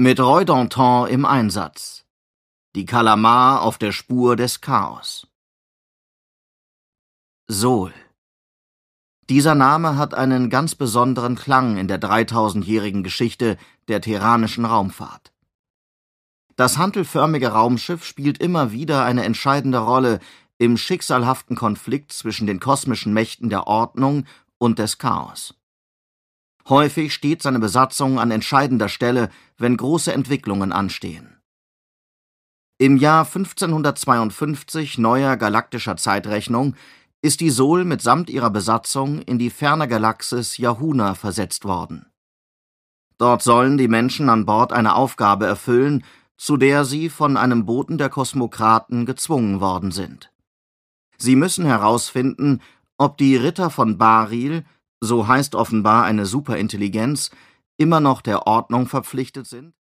Mit Roy Danton im Einsatz. Die Kalamar auf der Spur des Chaos. Sol. Dieser Name hat einen ganz besonderen Klang in der 3000-jährigen Geschichte der terranischen Raumfahrt. Das hantelförmige Raumschiff spielt immer wieder eine entscheidende Rolle im schicksalhaften Konflikt zwischen den kosmischen Mächten der Ordnung und des Chaos. Häufig steht seine Besatzung an entscheidender Stelle, wenn große Entwicklungen anstehen. Im Jahr 1552 neuer galaktischer Zeitrechnung ist die Sol mitsamt ihrer Besatzung in die ferne Galaxis Yahuna versetzt worden. Dort sollen die Menschen an Bord eine Aufgabe erfüllen, zu der sie von einem Boten der Kosmokraten gezwungen worden sind. Sie müssen herausfinden, ob die Ritter von Baril, so heißt offenbar eine Superintelligenz, immer noch der Ordnung verpflichtet sind